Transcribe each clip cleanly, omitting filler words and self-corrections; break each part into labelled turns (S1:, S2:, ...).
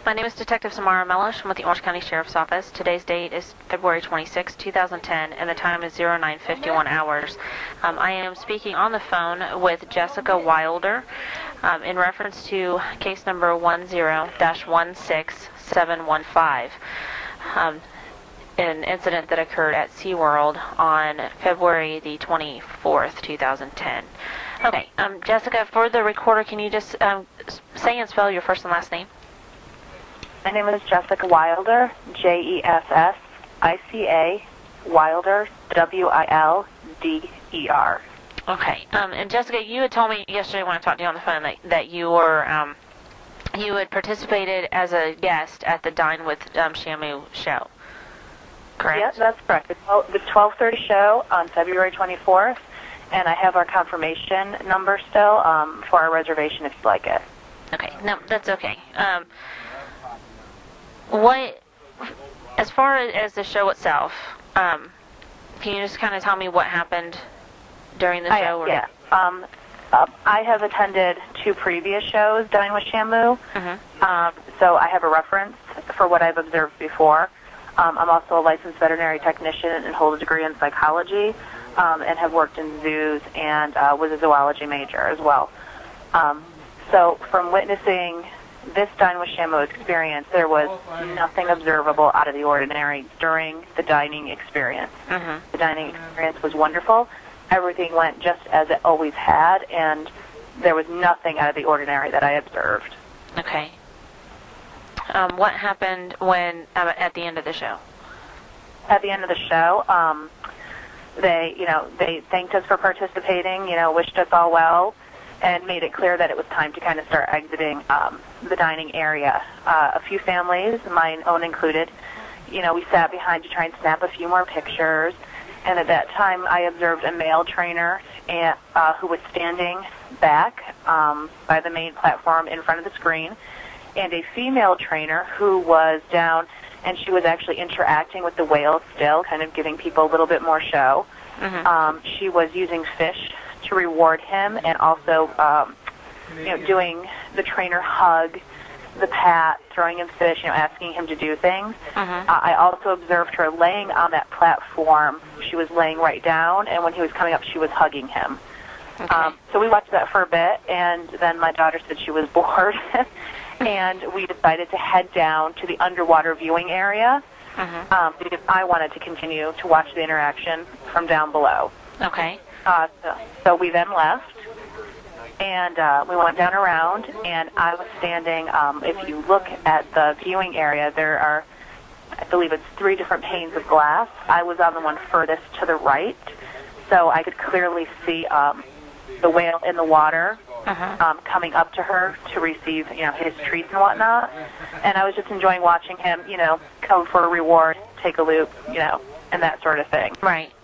S1: My name is Detective Samara Mellish. I'm with the Orange County Sheriff's Office. Today's date is February 26, 2010, and the time is 09:51 hours. I am speaking on the phone with Jessica Wilder in reference to case number 10-16715, an incident that occurred at SeaWorld on February the 24th, 2010. Okay, Jessica, for the recorder, can you just say and spell your first and last name?
S2: My name is Jessica Wilder, Jessica, Wilder, Wilder.
S1: Okay, and Jessica, you had told me yesterday when I talked to you on the phone that you were you had participated as a guest at the Dine with Shamu show. Correct?
S2: Yes, that's correct. The 12:30 show on February 24th, and I have our confirmation number still for our reservation if you'd like it.
S1: Okay, no, that's okay. What, as far as the show itself, can you just kind of tell me what happened during the show?
S2: Yeah. I have attended 2 previous shows, Dine with Shamu, so I have a reference for what I've observed before. I'm also a licensed veterinary technician and hold a degree in psychology, and have worked in zoos and was a zoology major as well. So from witnessing this Dine with Shamu experience, there was nothing observable out of the ordinary during the dining experience. The dining experience was wonderful. Everything went just as it always had, and there was nothing out of the ordinary that I observed.
S1: Okay. What happened when at the end of the show?
S2: At the end of the show, they thanked us for participating, wished us all well, and made it clear that it was time to kind of start exiting the dining area. A few families, mine own included, we sat behind to try and snap a few more pictures, and at that time I observed a male trainer who was standing back by the main platform in front of the screen, and a female trainer who was down, and she was actually interacting with the whales still, kind of giving people a little bit more show. She was using fish to reward him, and also doing the trainer hug, the pat, throwing him fish, asking him to do things. I also observed her laying on that platform. She was laying right down, and when he was coming up, she was hugging him. So we watched that for a bit, and then my daughter said she was bored, and we decided to head down to the underwater viewing area because I wanted to continue to watch the interaction from down below.
S1: Okay.
S2: So we then left, and we went down around, and I was standing, if you look at the viewing area, there are, I believe it's 3 different panes of glass. I was on the one furthest to the right, so I could clearly see the whale in the water coming up to her to receive, his treats and whatnot. And I was just enjoying watching him, come for a reward, take a loop, and that sort of thing.
S1: Right.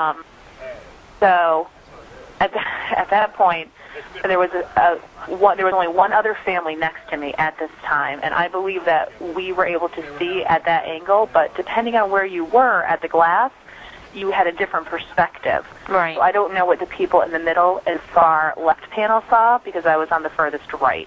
S2: So at that point, there was there was only one other family next to me at this time, and I believe that we were able to see at that angle, but depending on where you were at the glass, you had a different perspective.
S1: Right.
S2: So I don't know what the people in the middle and far left panel saw because I was on the furthest right.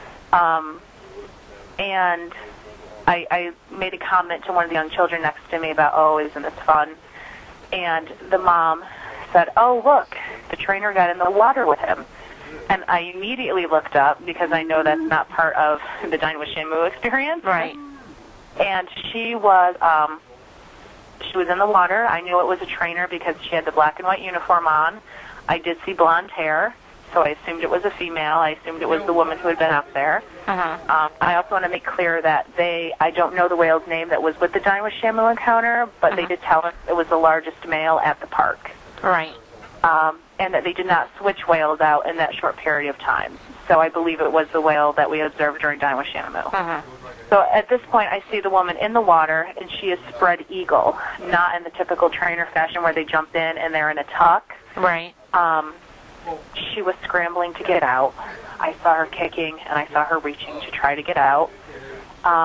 S2: And I made a comment to one of the young children next to me about, oh, isn't this fun? And the mom said, oh, look, the trainer got in the water with him. And I immediately looked up because I know that's not part of the Dine with Shamu experience.
S1: Right.
S2: And she was in the water. I knew it was a trainer because she had the black and white uniform on. I did see blonde hair, so I assumed it was a female. I assumed it was the woman who had been up there. I also want to make clear that I don't know the whale's name that was with the Dine with Shamu encounter, but they did tell us it was the largest male at the park.
S1: Right.
S2: And that they did not switch whales out in that short period of time. So I believe it was the whale that we observed during Dine with Shamu. So at this point, I see the woman in the water, and she is spread eagle, not in the typical trainer fashion where they jump in and they're in a tuck.
S1: Right.
S2: She was scrambling to get out. I saw her kicking, and I saw her reaching to try to get out.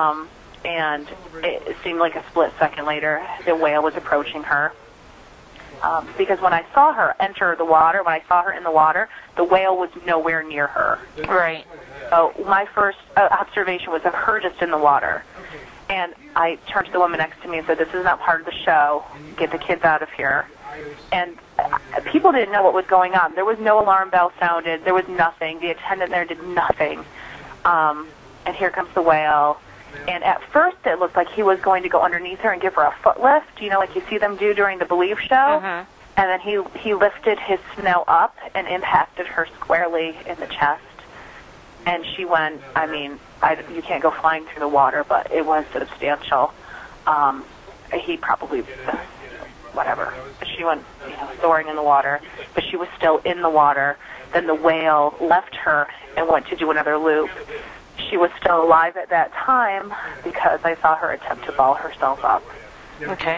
S2: And it seemed like a split second later, the whale was approaching her. because when I saw her enter the water, when I saw her in the water, the whale was nowhere near her.
S1: Right.
S2: So my first observation was of her just in the water. And I turned to the woman next to me and said, this is not part of the show. Get the kids out of here. And people didn't know what was going on. There was no alarm bell sounded. There was nothing. The attendant there did nothing. And here comes the whale. And at first it looked like he was going to go underneath her and give her a foot lift, like you see them do during the Believe show.
S1: Mm-hmm.
S2: And then he lifted his snout up and impacted her squarely in the chest. And she went, you can't go flying through the water, but it was substantial. He probably, whatever. She went soaring in the water, but she was still in the water. Then the whale left her and went to do another loop. She was still alive at that time because I saw her attempt to ball herself up.
S1: Okay.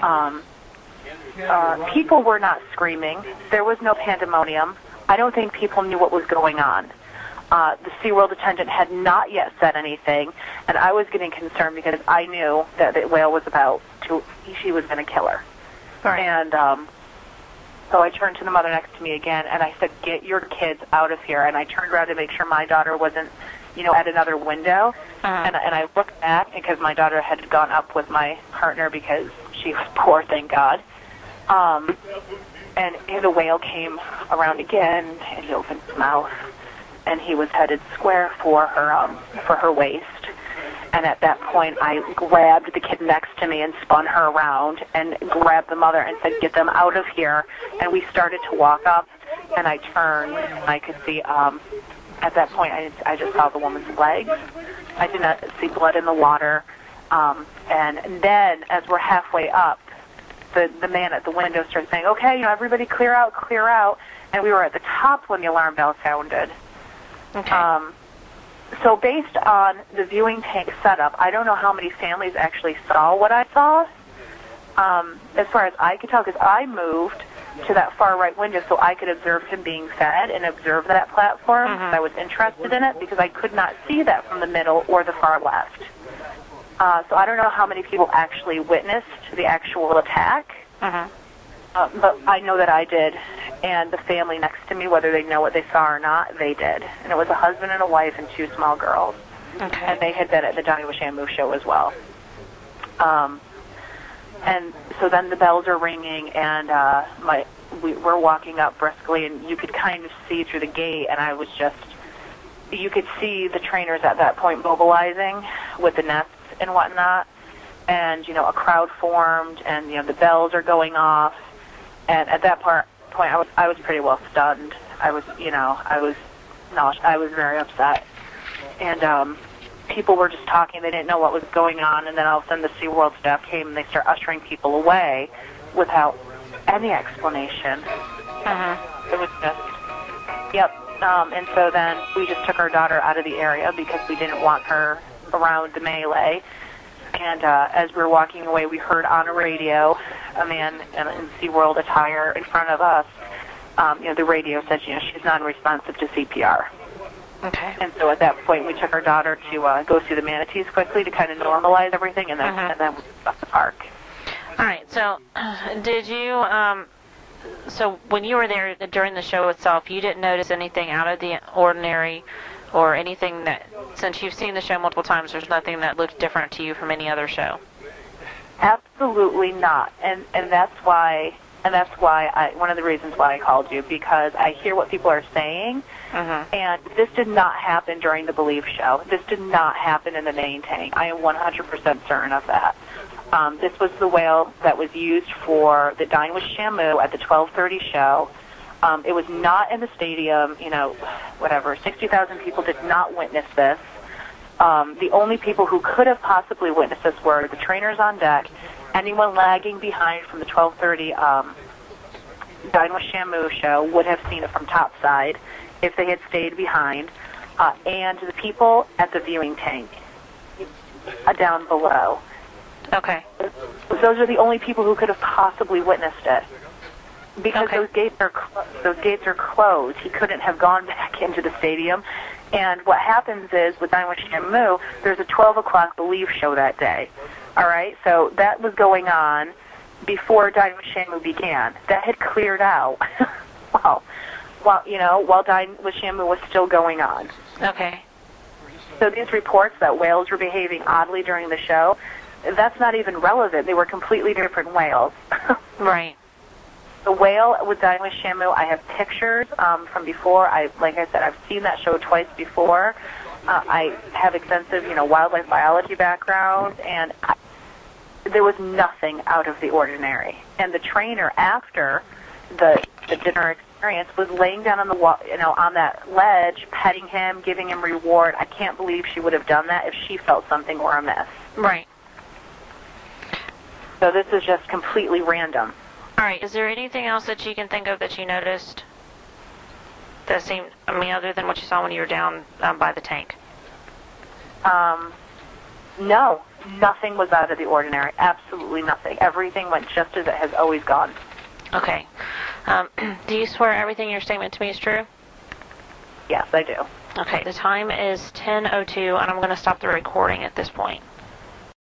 S2: People were not screaming. There was no pandemonium. I don't think people knew what was going on. The SeaWorld attendant had not yet said anything, and I was getting concerned because I knew that the whale was she was going to kill her.
S1: Right.
S2: And so I turned to the mother next to me again, and I said, get your kids out of here. And I turned around to make sure my daughter wasn't, at another window. And I looked back because my daughter had gone up with my partner because she was poor, thank God. And the whale came around again, and he opened his mouth. And he was headed square for her waist. And at that point, I grabbed the kid next to me and spun her around and grabbed the mother and said, get them out of here. And we started to walk up, and I turned, and I could see, at that point, I just saw the woman's legs. I did not see blood in the water. And then, as we're halfway up, the man at the window started saying, okay, everybody clear out, clear out. And we were at the top when the alarm bell sounded.
S1: Okay.
S2: So based on the viewing tank setup, I don't know how many families actually saw what I saw. As far as I could tell, because I moved to that far right window so I could observe him being fed and observe that platform. I was interested in it because I could not see that from the middle or the far left. So I don't know how many people actually witnessed the actual attack. But I know that I did, and the family next to me, whether they know what they saw or not, they did. And it was a husband and a wife and two small girls.
S1: Okay.
S2: And they had been at the Donnie Washamu show as well. And so then the bells are ringing, and we're walking up briskly, and you could kind of see through the gate, and you could see the trainers at that point mobilizing with the nets and whatnot. And, a crowd formed, and, the bells are going off. And at that point, I was pretty well stunned. I was very upset. And people were just talking. They didn't know what was going on. And then all of a sudden the SeaWorld staff came, and they start ushering people away without any explanation. It was just, yep. And so then we just took our daughter out of the area because we didn't want her around the melee. And as we were walking away, we heard on a radio a man in SeaWorld attire in front of us. The radio said, she's non-responsive to CPR.
S1: Okay.
S2: And so at that point, we took our daughter to go see the manatees quickly to kind of normalize everything, and then we left the park.
S1: All right. So, did you? So when you were there during the show itself, you didn't notice anything out of the ordinary, or anything that, since you've seen the show multiple times, there's nothing that looked different to you from any other show?
S2: Absolutely not. And that's why one of the reasons why I called you, because I hear what people are saying, and this did not happen during the Believe show. This did not happen in the main tank. I am 100% certain of that. This was the whale that was used for the Dine with Shamu at the 12:30 show. It was not in the stadium, 60,000 people did not witness this. The only people who could have possibly witnessed this were the trainers on deck, anyone lagging behind from the 12:30 Dine with Shamu show would have seen it from topside if they had stayed behind, and the people at the viewing tank down below.
S1: Okay.
S2: Those are the only people who could have possibly witnessed it. Because those gates are closed. He couldn't have gone back into the stadium. And what happens is, with Dine with Shamu, there's a 12 o'clock Believe show that day. All right? So that was going on, before Dining with Shamu began. That had cleared out. While Dining with Shamu was still going on.
S1: Okay.
S2: So these reports that whales were behaving oddly during the show, that's not even relevant. They were completely different whales.
S1: Right.
S2: The whale with Dining with Shamu, I have pictures from before. Like I said, I've seen that show twice before. I have extensive, wildlife biology background, and there was nothing out of the ordinary. And the trainer, after the dinner experience, was laying down on the on that ledge, petting him, giving him reward. I can't believe she would have done that if she felt something were amiss.
S1: Right.
S2: So this is just completely random.
S1: All right. Is there anything else that you can think of that you noticed that seemed, other than what you saw when you were down by the tank?
S2: No, nothing was out of the ordinary. Absolutely nothing. Everything went just as it has always gone.
S1: Okay. Do you swear everything in your statement to me is true?
S2: Yes, I do.
S1: Okay. The time is 10:02, and I'm going to stop the recording at this point.